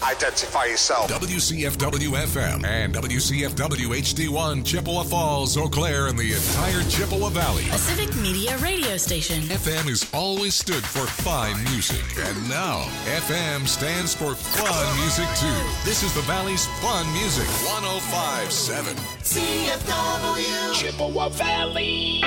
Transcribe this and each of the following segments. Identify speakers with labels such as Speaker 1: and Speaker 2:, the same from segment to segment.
Speaker 1: Identify yourself.
Speaker 2: WCFW-FM and WCFW-HD1, Chippewa Falls, Eau Claire, and the entire Chippewa Valley.
Speaker 3: A civic media radio station.
Speaker 2: FM has always stood for fine music, and now FM stands for fun music too. This is the Valley's fun music, 105.7
Speaker 4: CFW Chippewa Valley.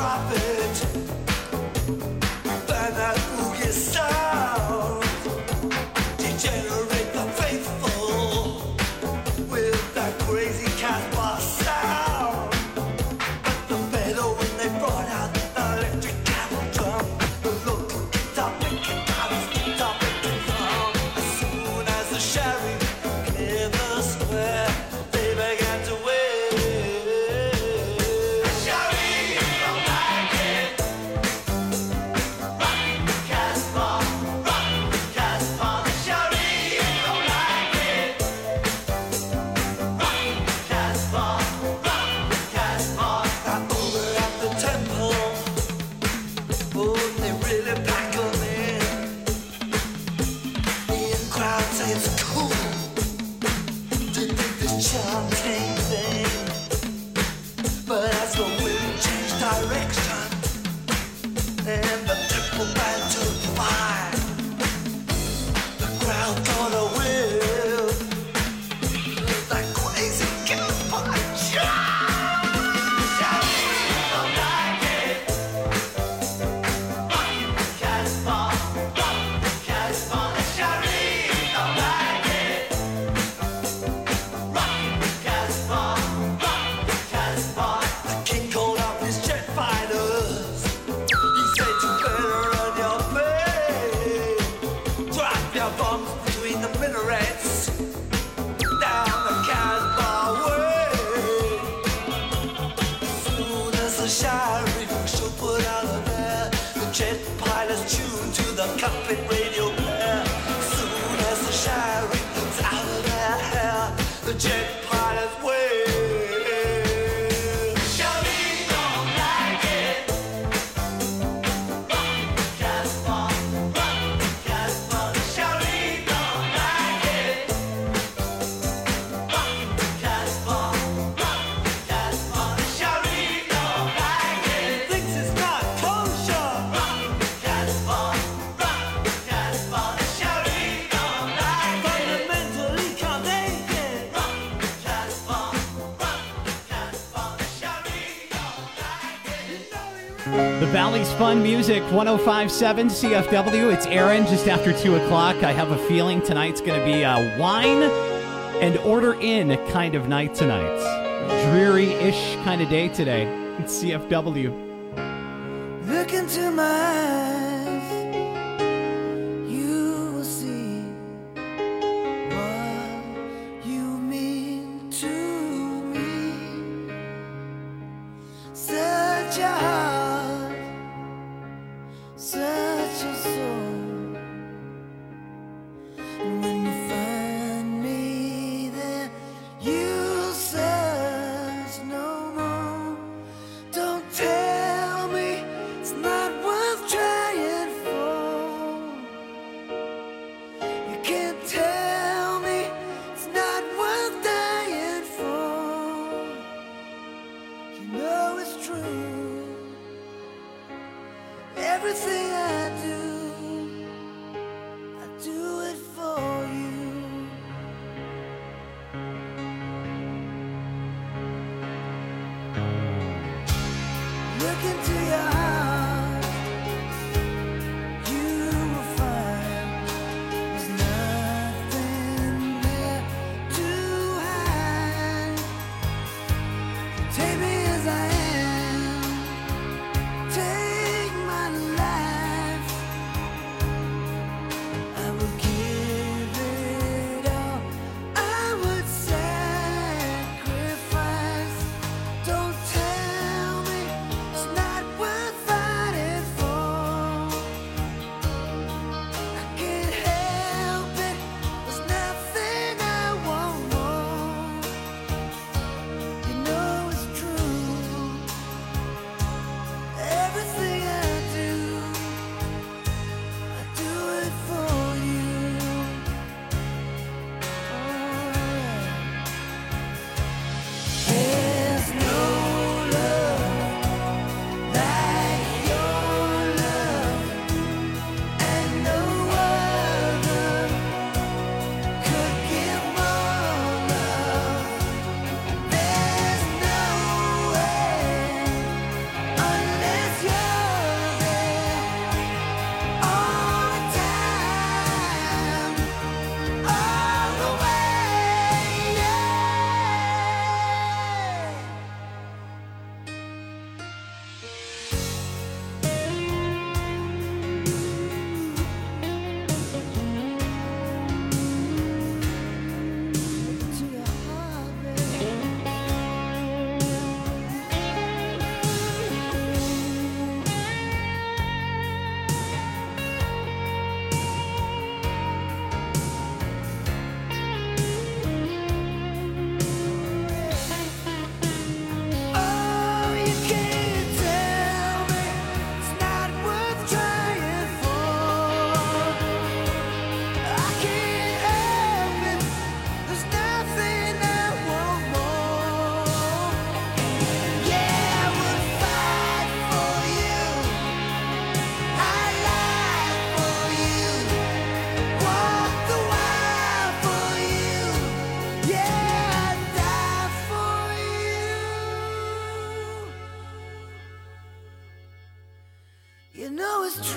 Speaker 5: Sound
Speaker 1: Valley's Fun Music, 105.7 CFW. It's Aaron, just after 2 o'clock. I have a feeling tonight's going to be a wine and order in kind of night tonight. Dreary-ish kind of day today. It's CFW.
Speaker 5: Look into my eyes, you will see what you mean to me. Such a heart, such a soul. And when you find me there, you'll search no more. Don't tell me it's not worth trying for. You can't tell me it's not worth dying for. You know it's true. Everything I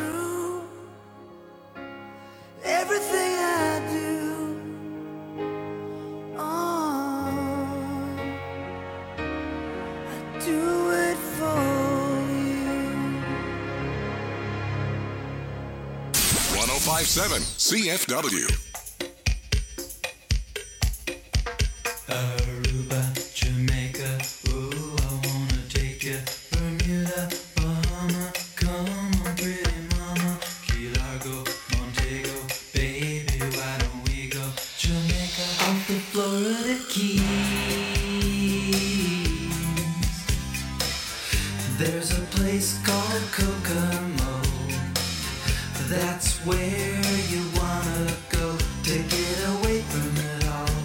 Speaker 5: through. Everything I do, I do it for you.
Speaker 2: 1057 CFW.
Speaker 6: Aruba, Jamaica, ooh, I wanna take you. Bermuda, Bahama, come on, pretty mama. Key Largo, Montego, baby, why don't we go? Jamaica, off the Florida Keys. There's a place called Kokomo. That's where you wanna go to get away from it all.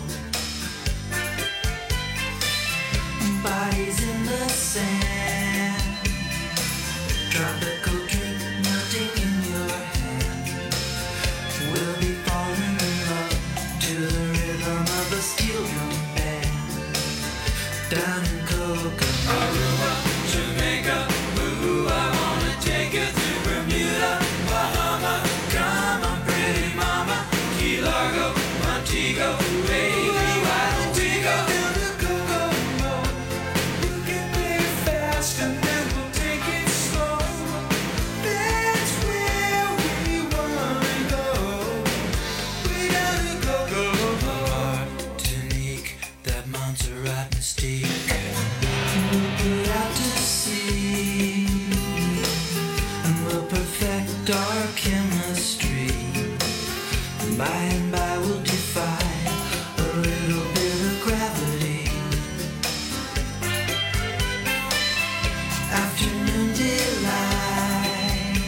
Speaker 6: Bodies in the sand, tropical drink melting in your hand. We'll be falling in love to the rhythm of a steel drum band. Down in Kokomo, Aruba, Jamaica, ooh, I wanna take you to Bermuda, Bahama, come on, pretty mama, Key Largo, Montego, baby, why don't we go down to Kokomo? We'll get there fast and then we'll take it slow. That's where we wanna go. Way down to Kokomo. Martinique, that Montserrat mystique. We'll put out to sea and we'll perfect our chemistry. By and by we'll defy a little bit of gravity. Afternoon delight,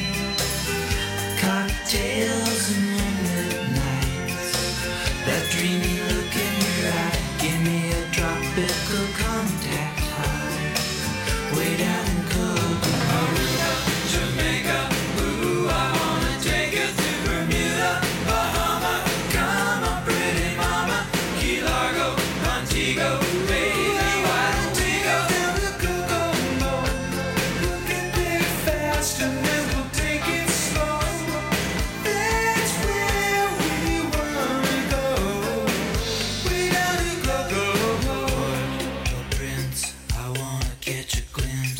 Speaker 6: cocktails and moonlit nights. That dreamy look in your eye, give me a tropical contact high. Way down in Kokomo, Aruba, Jamaica, ooh, I wanna take you to Bermuda, Bahama, come on, pretty mama, Key Largo, Montego, baby, why don't we go down to Kokomo? We'll get there fast and then we'll take it slow. That's where we wanna go. Way down to Kokomo. Port-au-Prince, I wanna catch a glimpse.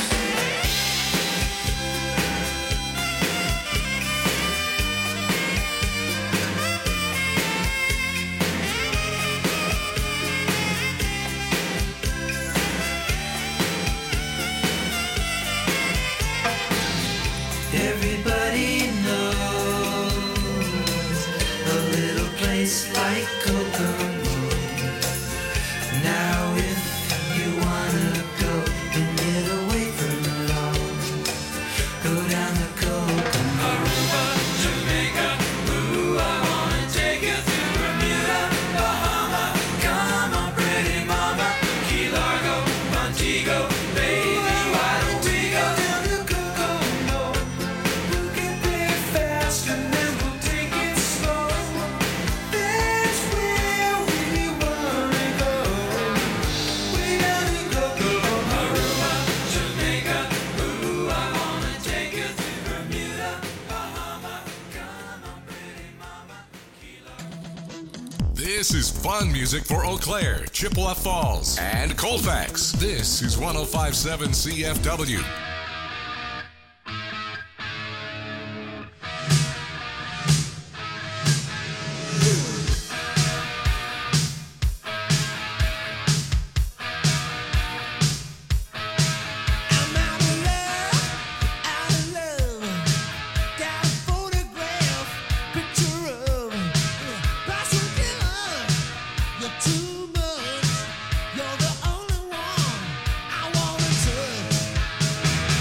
Speaker 6: Everybody knows a little place like Kokomo. Now if you wanna go and get away from it all, go down to Kokomo. Aruba, Jamaica, ooh, I wanna take you to Bermuda, Bahama, come on, pretty mama, Key Largo, Montego, baby, why don't we go down to Kokomo? We'll get there fast and then we'll take it slow. That's where we wanna go. Way down to Kokomo, Aruba, Jamaica, ooh, I wanna take you to Bermuda, Bahama, come on, pretty mama, Key Largo.
Speaker 2: This is fun music for Eau Claire, Chippewa Falls, and Colfax. This is 1057 CFW.
Speaker 5: I'm out of love. Got a photograph, picture of Russell Dillon. You're too much. You're the only one I wanna touch.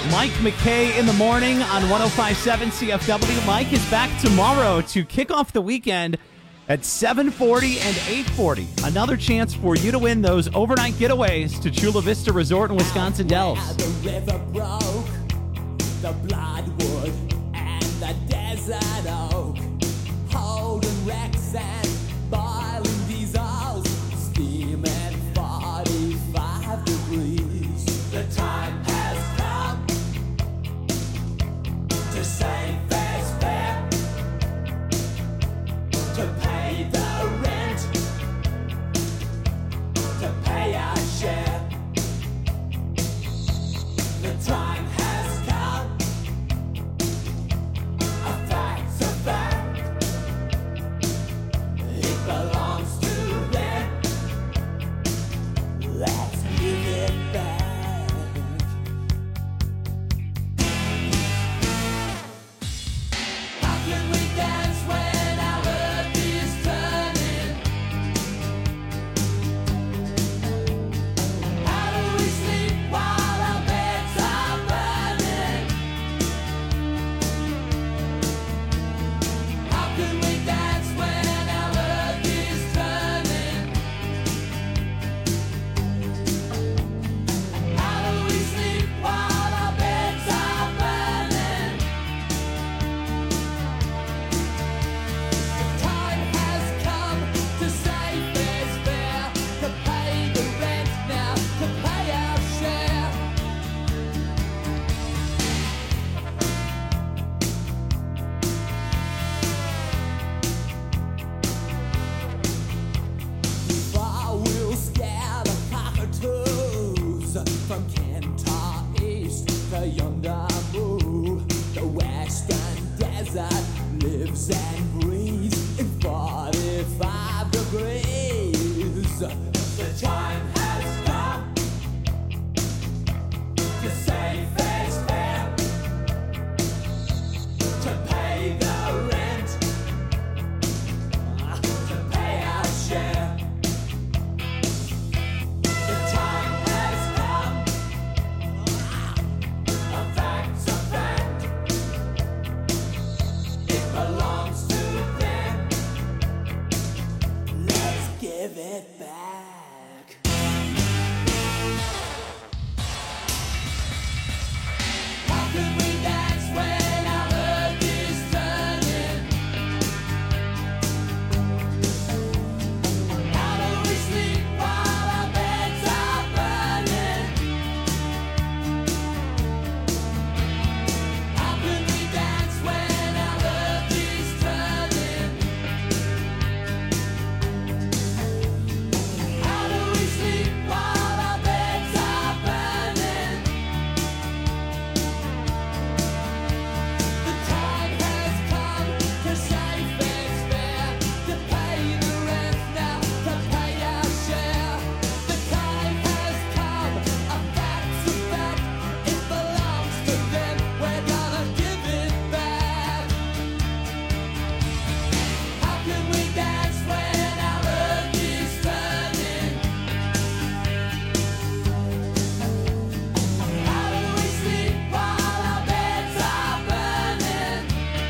Speaker 1: Mike McKay in the morning on 105.7 CFW. Mike is back tomorrow to kick off the weekend at 7:40 and 8:40. Another chance for you to win those overnight getaways to Chula Vista Resort in Wisconsin Dells.
Speaker 7: The river broke, the bloodwood and the desert oak, holding wrecks and boiling diesels, steaming 45 degrees. The time has come to save face fare, to pay the rent, to pay our share. The time has come, a fact's a fact. It belongs to them. Let's give it back. How can we dance when our earth is turning? How do we sleep while our beds are burning? How can we dance when our earth is turning? How do we sleep while our beds are burning? The time has come to save this fare, to pay the rent now, to pay our share. Far we'll scare the cockatoos from Kentar East to yonder Moo. The western desert lives and breathes in 45 degrees. The time has come to save face fare, to pay the rent, to pay our share. The time has come, a fact's a fact. It belongs to them. Let's give it back. How can we dance when our earth is turning? How do we sleep while our beds are burning? How can we dance when our earth is turning? How do we sleep while our beds are burning? The time has come to save face fare, to pay the rent now, to pay our share. The time has come, a fact's a fact. It belongs to them. We're gonna give it back. How can we dance when our earth is turning? How do we sleep while our beds are burning?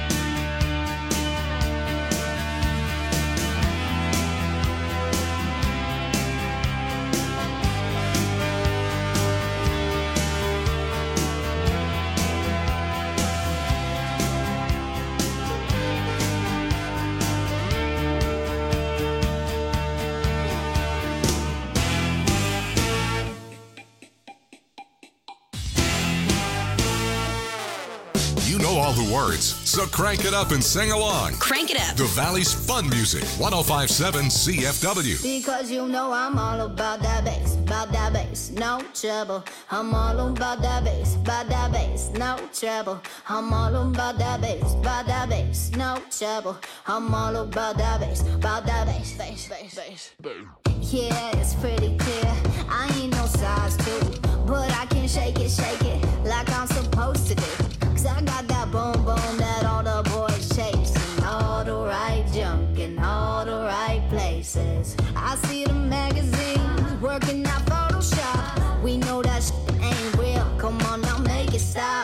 Speaker 2: You know all the words, so crank it up and sing along.
Speaker 3: Crank it up.
Speaker 2: The Valley's Fun Music, 105.7 CFW.
Speaker 8: Because you know I'm all about that bass, no trouble. I'm all about that bass, no trouble. I'm all about that bass, no trouble. I'm all about that bass, bass. Yeah, it's pretty clear. I ain't no size 2, but I can shake it like I'm supposed to do. 'Cause I got that boom boom that all the boys chase, and all the right junk in all the right places. I see the magazines working out Photoshop. We know that shit ain't real. Come on now, make it stop.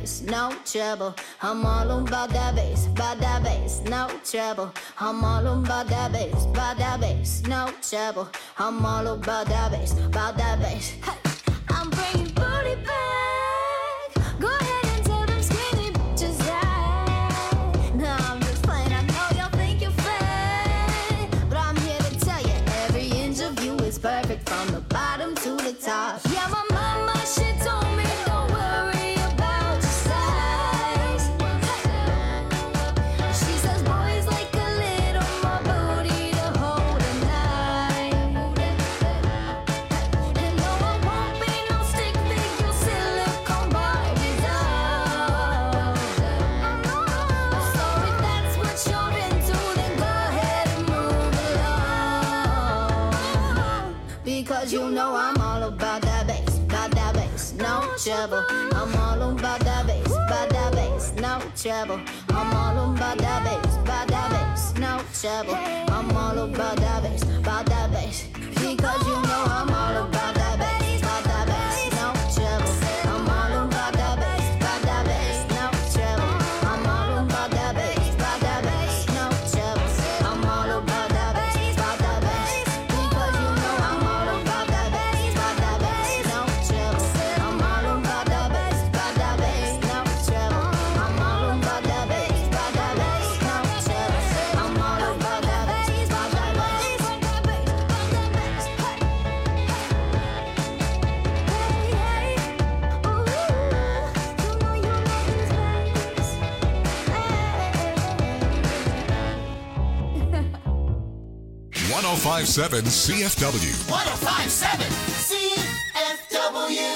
Speaker 8: bass, no trouble. I'm all about that bass, no trouble. I'm all about that bass, no trouble. I'm all about that bass, Hey, I'm bringing booty back. Go ahead and tell them skinny bitches that. No, I'm just playing. I know y'all think you're fake, but I'm here to tell you every inch of you is perfect from the bottom to the top. Yeah, my mama, she told me don't worry about your size. She says boys like a little more booty to hold at night. And no, I won't be no stick figure silicone Barbies. So if that's what you're into, then go ahead and move along. Because you know I'm all about that bass, no trouble. I'm all about that bass, no trouble. I'm all about that bass, no trouble. I'm all about that bass, because you know I'm all about that bass, no trouble. I'm all about that bass, no trouble. I'm all about that bass, no trouble. I'm all about that bass, because you know I'm all about that bass, no trouble. I'm all about that bass, no trouble. I'm all about that bass, no trouble. I'm all about that bass, Hey, ooh, you know these bass. Hey.
Speaker 2: 1057 CFW.
Speaker 4: 1057 CFW.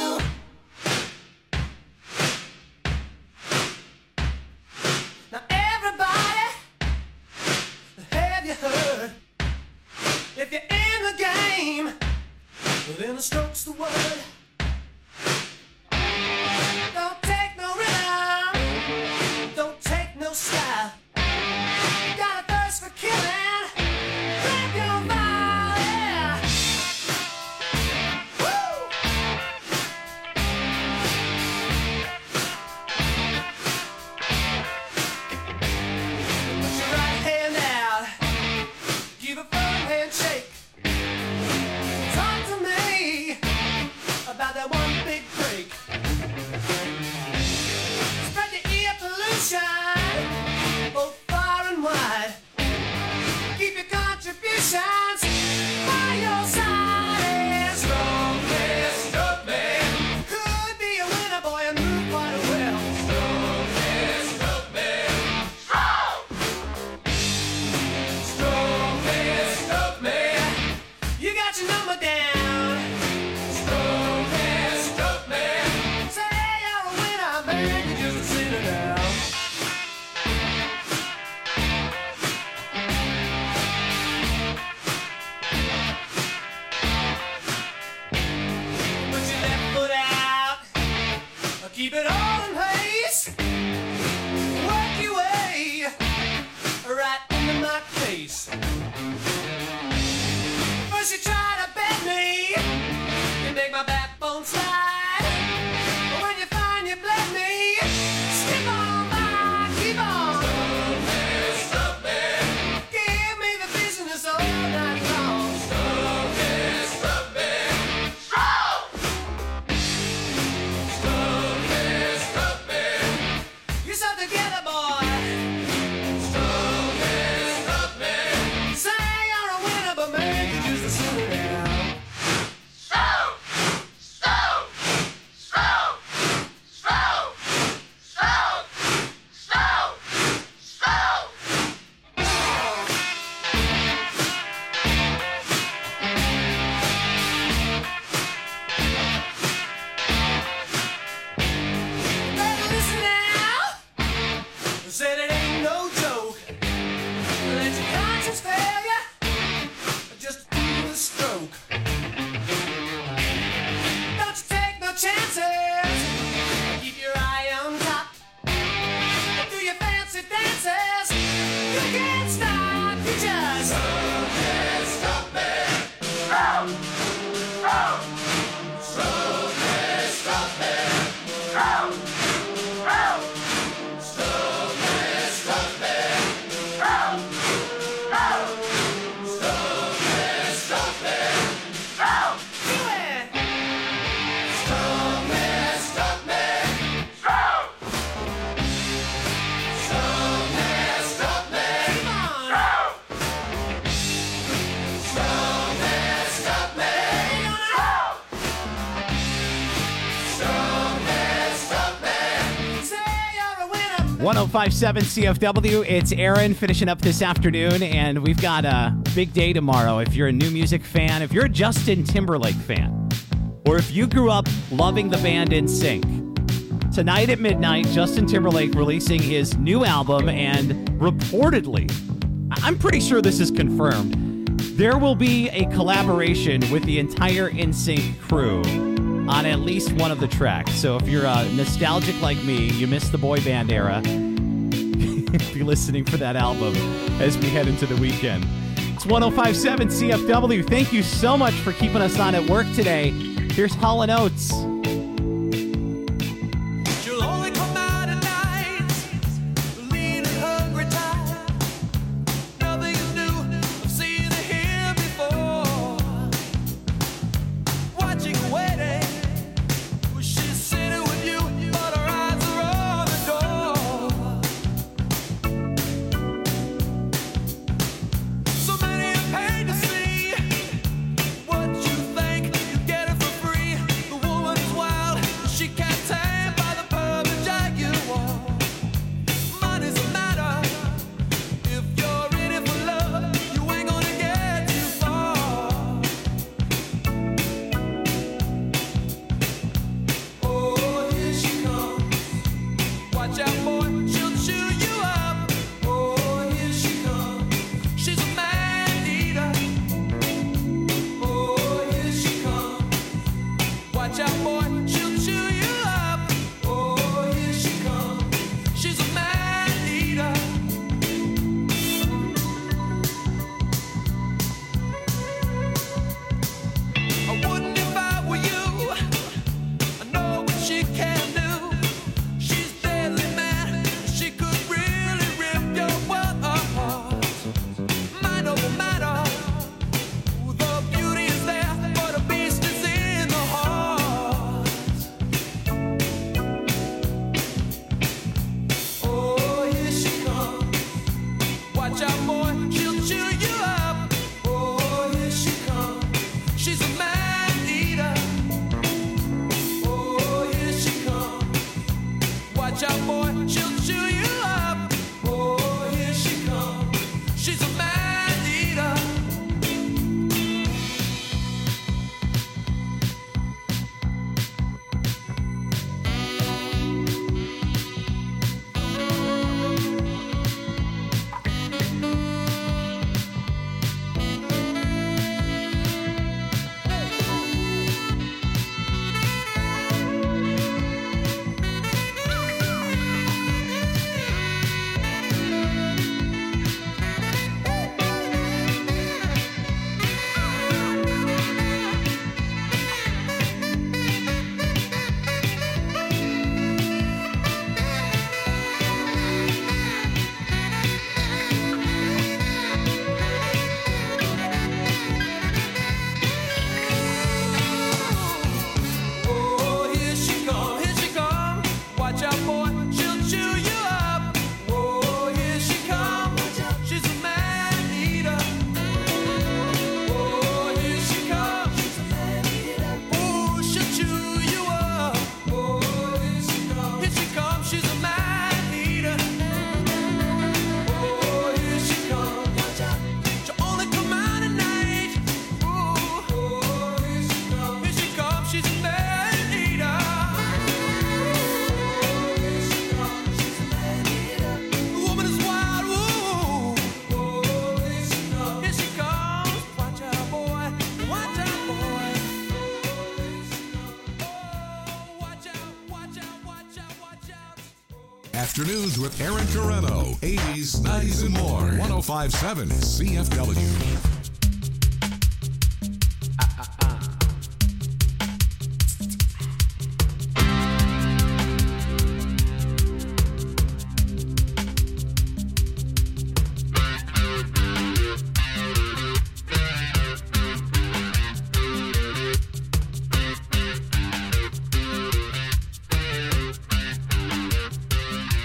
Speaker 5: Now everybody, have you heard? If you're in the game, well, then the stroke's the word. Don't take no rhythm, don't take no style. Got a thirst for killing, grab your fire, yeah. Woo! Put your right hand out, give a firm handshake. Talk to me about that one big break. Spread your ear pollution, both far and wide. Keep your contributions by your side. And stroke me. Could be a winner, boy, and move quite well. Stroke me. Stroke me. You got your number down. Stroke me. Say you're a winner, man, you just sit it down. Put your left foot out, keep it all in place. Work your way right into my face. First you try to bend me, you make my backbone slide. But when you find you bled me, skip on by, keep on. Stop me. Give me the business all night long. Stop me. Stop me. Yourself together, boy. Stop me. Say you're a winner, but man, you just a sinner now. Better listen now. Said it ain't no joke. Let your conscience fail ya. Just do the stroke. Don't you take no chances. Keep your eye on top. Do your fancy dances. You can't stop. You just stop me. Stop me.
Speaker 1: 1057 CFW. It's Aaron finishing up this afternoon, and we've got a big day tomorrow. If you're a new music fan, if you're a Justin Timberlake fan, or if you grew up loving the band NSYNC, tonight at midnight, Justin Timberlake releasing his new album, and reportedly, I'm pretty sure this is confirmed, there will be a collaboration with the entire NSYNC crew on at least one of the tracks. So if you're nostalgic like me, you missed the boy band era, be listening for that album as we head into the weekend. It's 1057 CFW. Thank you so much for keeping us on at work today. Here's Hall & Oates.
Speaker 5: She'll only come out at night, lean and hungry, tired. Nothing is new, I've seen it here before. Watching and waiting, she's sitting with you, but her eyes are on the door. So many are paid to see what you think you get it for free. The woman is wild, she can't tame by the perfect jaguar. Money's a matter, if you're in it for love, you ain't gonna get too far. Oh, here she comes. Watch out, boy, she'll chew you up. Oh, here she comes. She's a man eater. Oh, here she comes. Watch out, boy, she'll chew you up. Oh, here she comes. She's a man eater. I wouldn't if I were you. I know what she can do. She's deadly mad. She could really rip your world apart. Mind over matter. The beauty is there, but the beast is in the heart. Oh, here she comes. Watch out, boy, she'll chew you up. Oh, here she comes. She's a man eater. Oh, here she comes. Watch out, boy, she'll chew you up. Oh, here she comes. She's a man eater. Oh, here she comes, here she comes. Watch out, boy, she'll chew you up. Oh, here she comes. She's a man eater. Oh, here she comes. She's a man eater. Oh, she'll chew you up. Oh, here she comes. Here she comes. She's a man eater. Oh, here she comes. Watch out. She'll only come out at night. Oh, here she comes. Here she comes. She's a man eater. Here she comes. She's a man eater. The woman is wild. Ooh. Here she comes. Here she comes. Watch out, boy. Watch out, boy. Oh, watch out, watch out, watch out, watch out.
Speaker 2: Afternoons with Aaron Carreno. 80s, 90s, and more. 1057 CFW.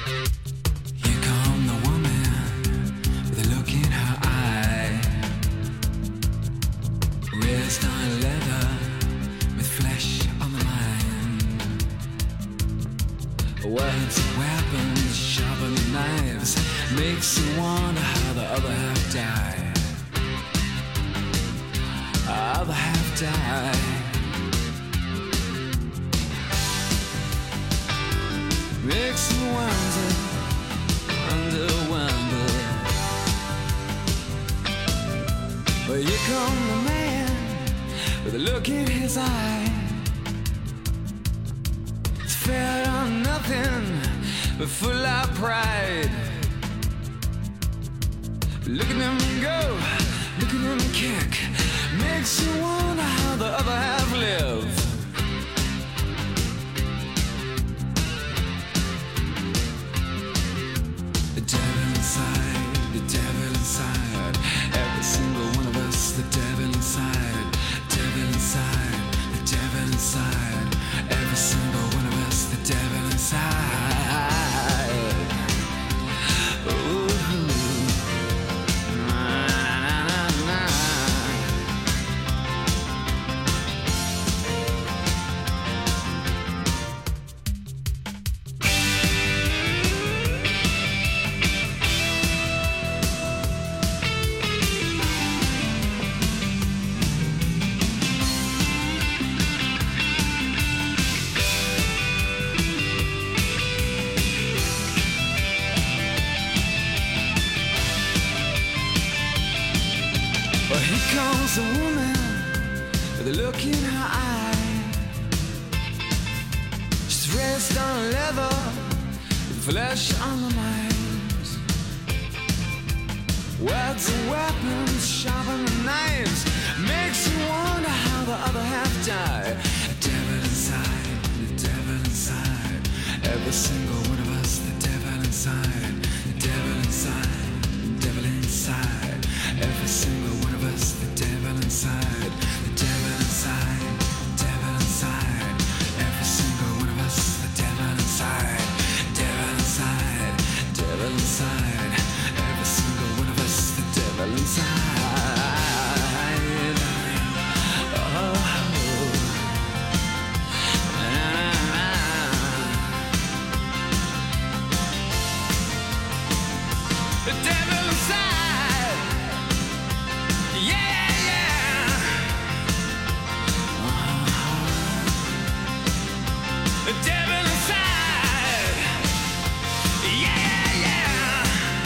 Speaker 6: Here come the woman with a look in her eye. makes you wonder how the other half died. Other half died. Makes you wonder, wonder. But here come the man with a look in his eye. It's fair on nothing but full of pride. Look at him go, look at him kick. Makes you wonder how the other half live. The devil inside, every single one of us. The devil inside, devil inside, the devil inside, every single one of us. The devil inside. Ooh. A woman with a look in her eye. She's dressed on leather with flesh on her mind. Words and weapons, sharper than knives. Makes you wonder how the other half died. The devil inside, the devil inside, every single one of us. The devil inside, the devil inside, the devil inside, every single one of us. The devil inside, the devil inside, devil inside, every single one of us. The devil inside, devil inside, devil inside, every single one of us. The devil inside. Oh. The devil inside. Yeah, yeah. The devil inside. Yeah, yeah.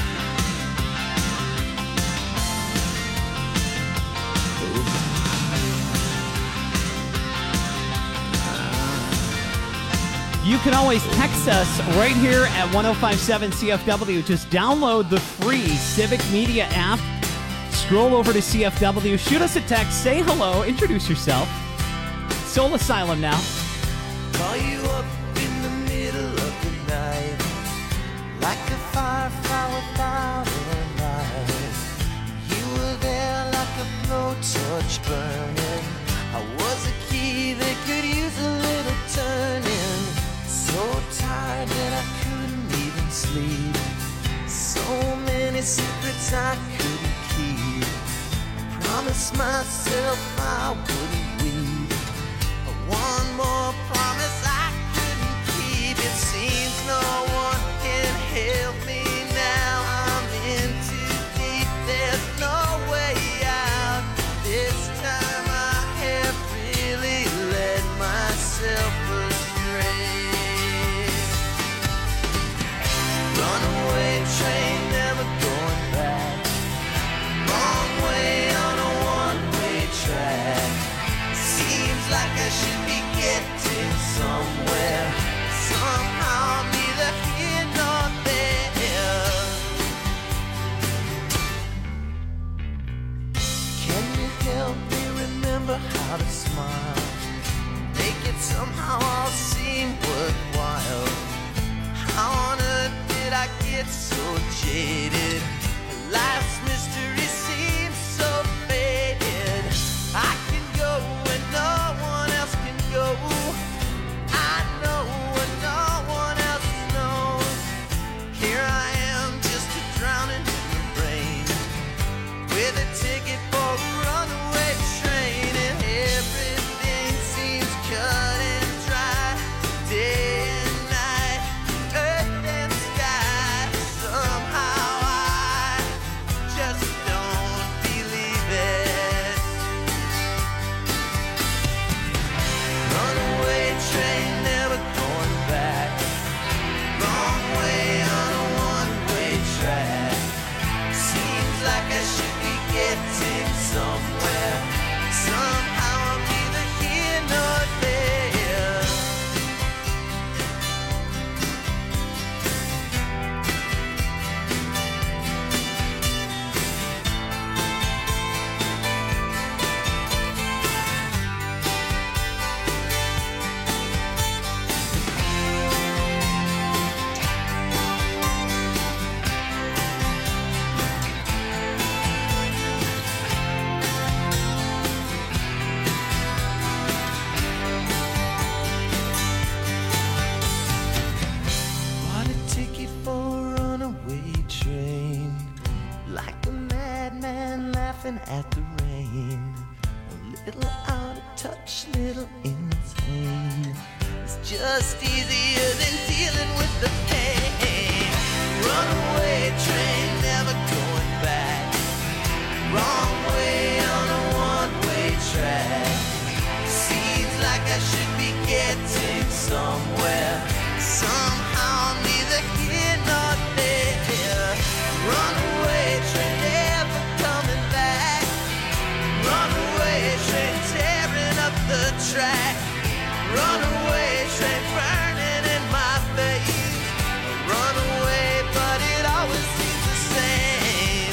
Speaker 1: You can always text us right here at 1057 CFW. Just download the free Civic Media app. Scroll over to CFW, shoot us a text, say hello, introduce yourself. Soul Asylum now.
Speaker 6: Call you up in the middle of the night, like a firefly without a light. You were there like a blowtorch burning. I was a key that could use a little turning. So tired that I couldn't even sleep. So many secrets I couldn't keep. Promised myself I wouldn't weep. One more promise I couldn't keep. It seems no one can help me now. I'm in too deep. There's no way out. This time I have really led myself astray. Runaway train, never going back. Wrong way on a one-way track. Seems like I should be getting somewhere. Somehow I'm neither here nor there. Can you help me remember how to smile? Make it somehow all seem worthwhile. How on earth did I get so jaded? Life's mystery seems so faded. I can go when no one else can go. I know when no one else knows. Here I am, just a drowning in the rain, with a ticket for a runaway train, and everything seems cut and dry. Day and night, earth and sky. Somehow laughing at the rain. A little out of touch, little insane. It's just easier than dealing with the pain. Runaway train, never going back. Wrong way on a one-way track. Seems like I should be getting somewhere. Somehow I'm neither here nor there. Runaway train, never coming back. Runaway train, tearing up the track. Runaway train, burning in my face. Runaway, but it always seems the same.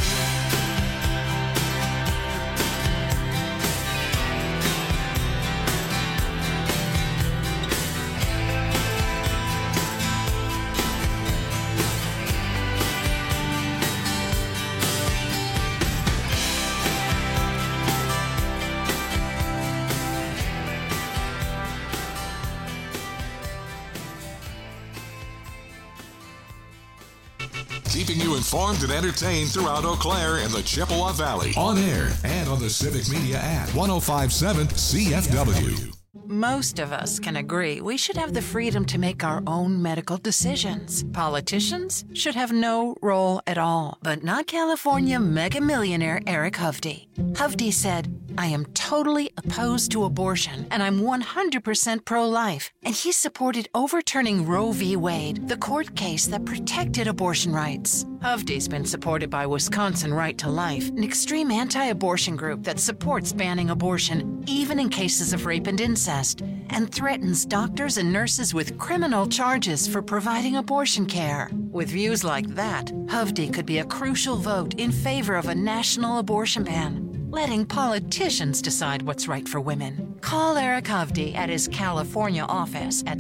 Speaker 2: Keeping you informed and entertained throughout Eau Claire and the Chippewa Valley. On air and on the Civic Media app. 105.7 CFW.
Speaker 9: Most of us can agree we should have the freedom to make our own medical decisions. Politicians should have no role at all, but not California mega millionaire Eric Hovde. Hovde said, "I am totally opposed to abortion, and I'm 100% pro-life." And he supported overturning Roe v. Wade, the court case that protected abortion rights. Hovde's been supported by Wisconsin Right to Life, an extreme anti-abortion group that supports banning abortion, even in cases of rape and incest, and threatens doctors and nurses with criminal charges for providing abortion care. With views like that, Hovde could be a crucial vote in favor of a national abortion ban, letting politicians decide what's right for women. Call Eric Hovde at his California office at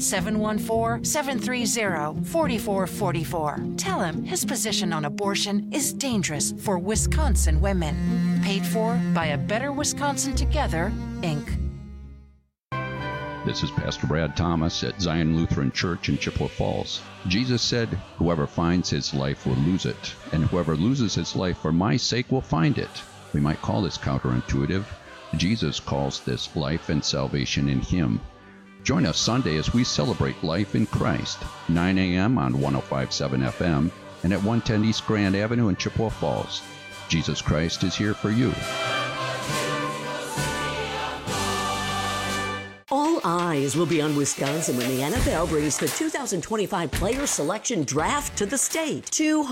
Speaker 9: 714-730-4444. Tell him his position on abortion is dangerous for Wisconsin women. Paid for by A Better Wisconsin Together, Inc.
Speaker 10: This is Pastor Brad Thomas at Zion Lutheran Church in Chippewa Falls. Jesus said, "Whoever finds his life will lose it, and whoever loses his life for my sake will find it." We might call this counterintuitive. Jesus calls this life and salvation in him. Join us Sunday as we celebrate life in Christ, 9 a.m. on 105.7 FM and at 110 East Grand Avenue in Chippewa Falls. Jesus Christ is here for you.
Speaker 11: All eyes will be on Wisconsin when the NFL brings the 2025 Player Selection Draft to the state.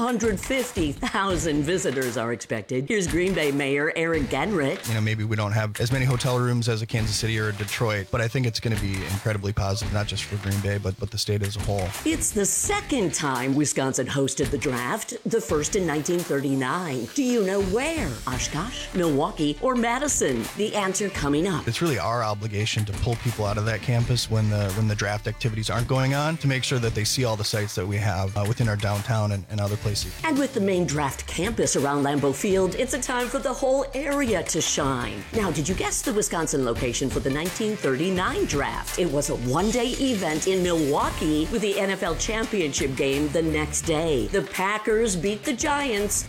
Speaker 11: 250,000 visitors are expected. Here's Green Bay Mayor Aaron Genrich.
Speaker 12: Maybe we don't have as many hotel rooms as a Kansas City or a Detroit, but I think it's going to be incredibly positive, not just for Green Bay, but the state as a whole.
Speaker 11: It's the second time Wisconsin hosted the draft, the first in 1939. Do you know where? Oshkosh, Milwaukee, or Madison? The answer coming up.
Speaker 12: It's really our obligation to pull people out of that campus when the draft activities aren't going on, to make sure that they see all the sites that we have within our downtown and other places.
Speaker 11: And with the main draft campus around Lambeau Field, it's a time for the whole area to shine. Now, did you guess the Wisconsin location for the 1939 draft? It was a one-day event in Milwaukee with the NFL championship game the next day. The Packers beat the Giants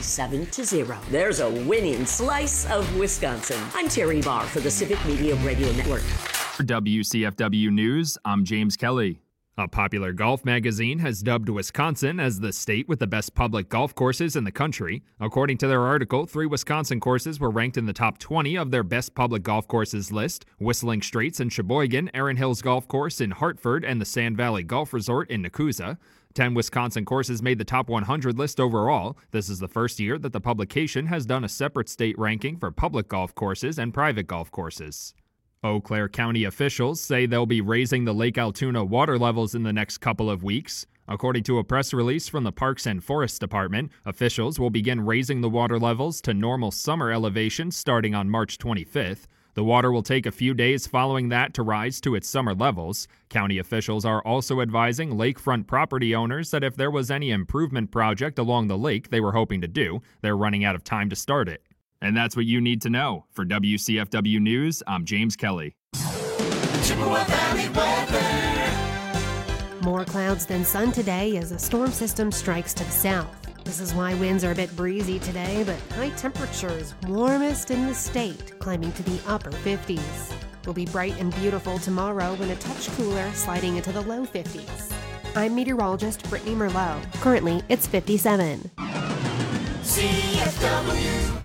Speaker 11: 27-0. There's a winning slice of Wisconsin. I'm Terry Barr for the Civic Media Radio Network.
Speaker 13: For WCFW News, I'm James Kelly. A popular golf magazine has dubbed Wisconsin as the state with the best public golf courses in the country. According to their article, 3 Wisconsin courses were ranked in the top 20 of their best public golf courses list: Whistling Straits in Sheboygan, Erin Hills Golf Course in Hartford, and the Sand Valley Golf Resort in Nakusa. 10 Wisconsin courses made the top 100 list overall. This is the first year that the publication has done a separate state ranking for public golf courses and private golf courses. Eau Claire County officials say they'll be raising the Lake Altoona water levels in the next couple of weeks. According to a press release from the Parks and Forest Department, officials will begin raising the water levels to normal summer elevations starting on March 25th. The water will take a few days following that to rise to its summer levels. County officials are also advising lakefront property owners that if there was any improvement project along the lake they were hoping to do, they're running out of time to start it. And that's what you need to know. For WCFW News, I'm James Kelly.
Speaker 4: Chippewa Valley weather.
Speaker 14: More clouds than sun today as a storm system strikes to the south. This is why winds are a bit breezy today, but high temperatures warmest in the state, climbing to the upper 50s. Will be bright and beautiful tomorrow and a touch cooler, sliding into the low 50s. I'm meteorologist Brittany Merlot. Currently, it's 57.
Speaker 4: CFW.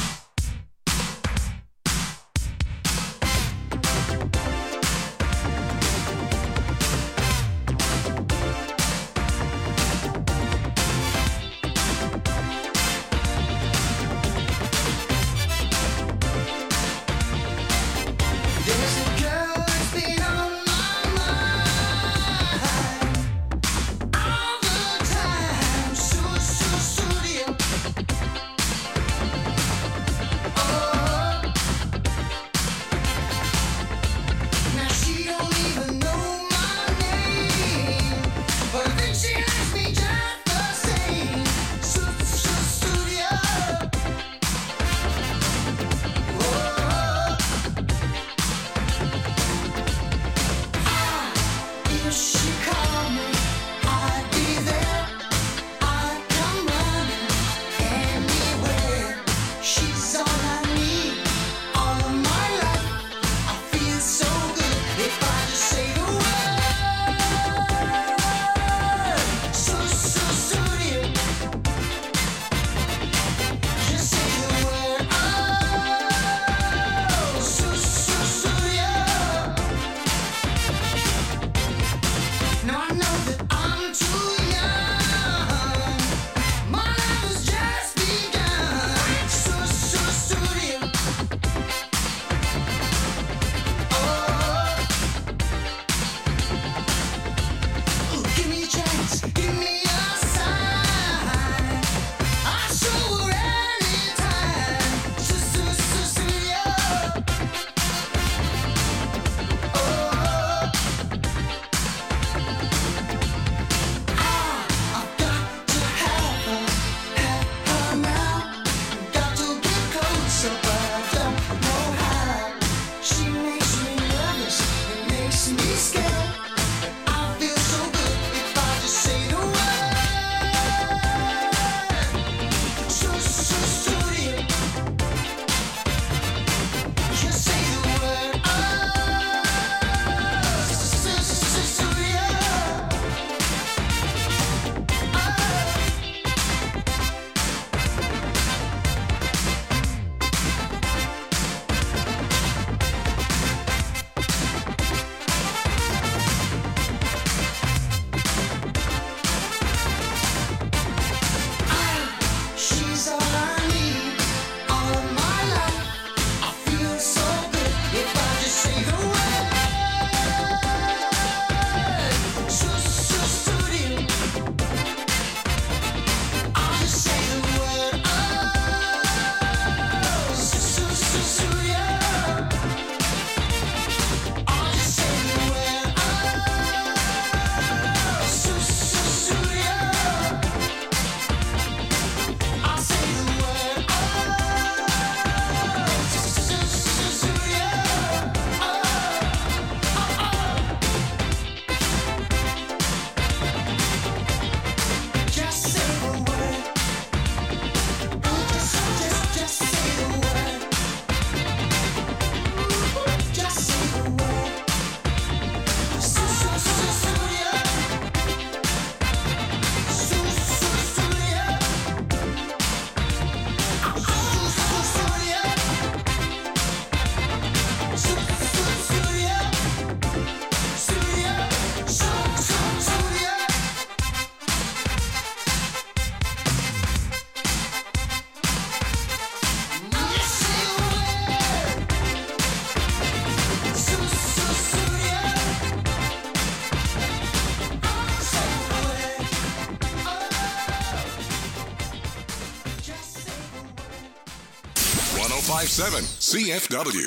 Speaker 2: CFW.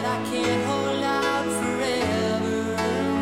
Speaker 6: I can't hold out forever.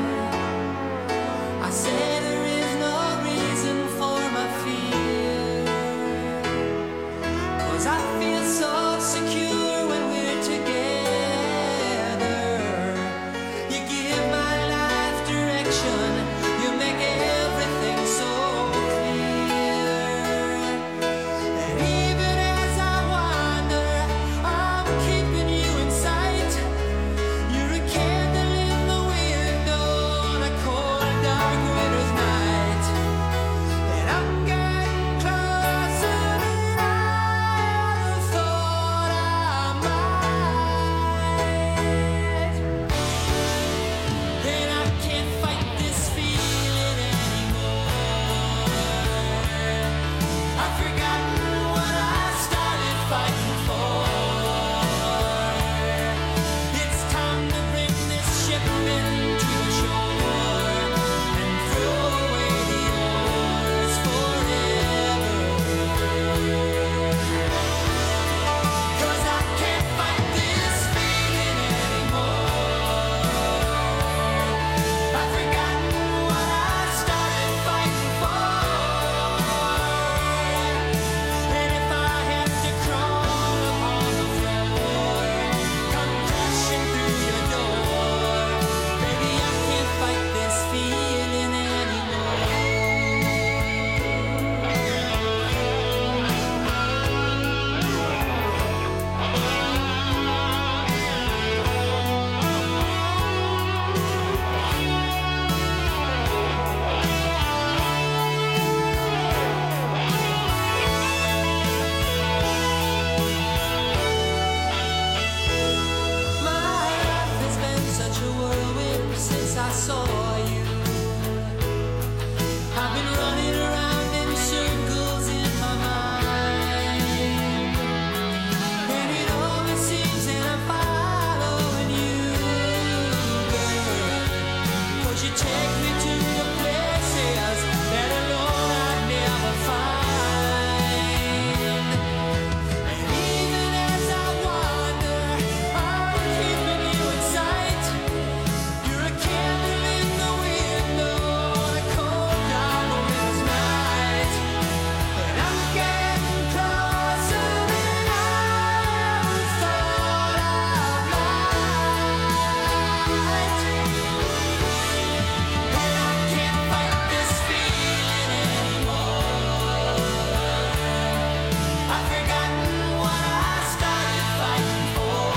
Speaker 6: I say there is no reason for my fear, 'cause I feel so secure when we're together. You give my life direction, you make everything so clear. And even as I wander, I'm keeping you in sight. You're a candle in the window on a cold, dark winter's night. And I'm getting closer than I ever thought I might. And I can't fight this feeling anymore. I've forgotten what I started fighting for. It's time to bring this ship into the shore and throw away the oars forever. 'Cause I can't fight this feeling anymore. I've forgotten what I started fighting for. And if I have to crawl upon the floor, come crashing through your door, baby, I can't fight this feeling anymore. My life has been such a whirlwind since I saw you. I've been running around in circles in my mind, and it always seems that I'm following you, girl. 'Cause you take me to the places that alone I'd never find. And even as I wander, I'm keeping you in sight. You're a candle in the window on a cold, dark winter's night. And I'm getting closer than I ever thought I might. And I can't fight this feeling anymore. I've forgotten what I started fighting for.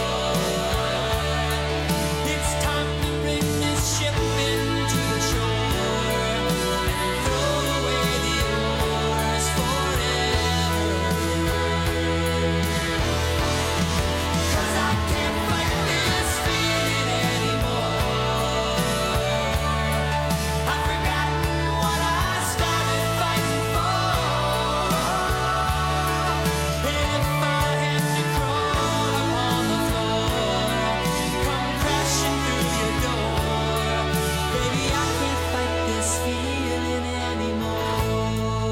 Speaker 6: It's time to bring this ship into the shore and throw away the oars forever. 'Cause I can't fight this feeling anymore. I've forgotten what I started fighting for. And if I have to crawl upon the floor, come crashing through your door, baby, I can't fight this feeling anymore.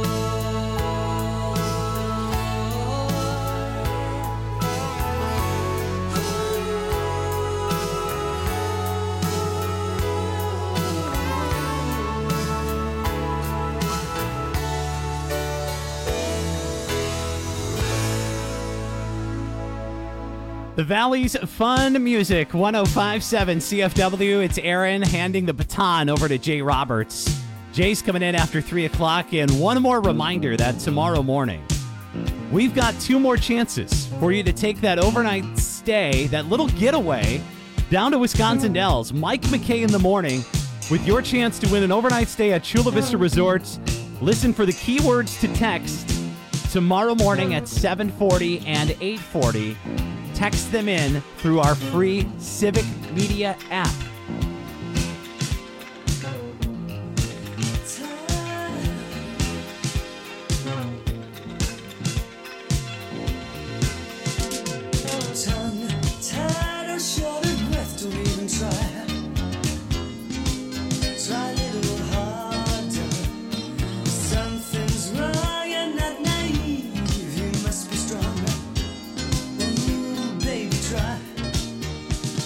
Speaker 1: The Valley's Fun Music, 105.7 CFW. It's Aaron handing the baton over to Jay Roberts. Jay's coming in after 3 o'clock, and one more reminder that tomorrow morning, we've got 2 more chances for you to take that overnight stay, that little getaway, down to Wisconsin Dells. Mike McKay in the morning with your chance to win an overnight stay at Chula Vista Resorts. Listen for the keywords to text tomorrow morning at 7:40 and 8:40. Text them in through our free Civic Media app.
Speaker 6: Tongue tied or short of breath, don't even try. Try a little harder. Something's wrong, you're not naive. You must be strong. Ooh, baby, try.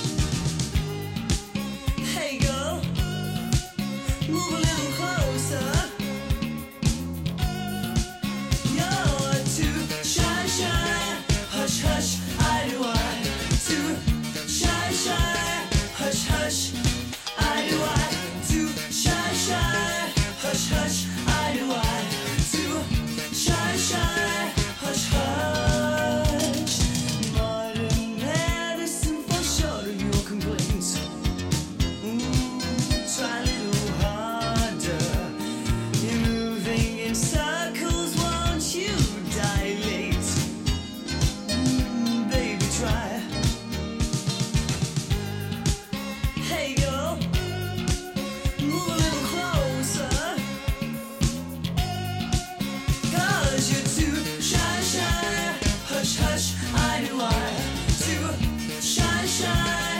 Speaker 6: shine.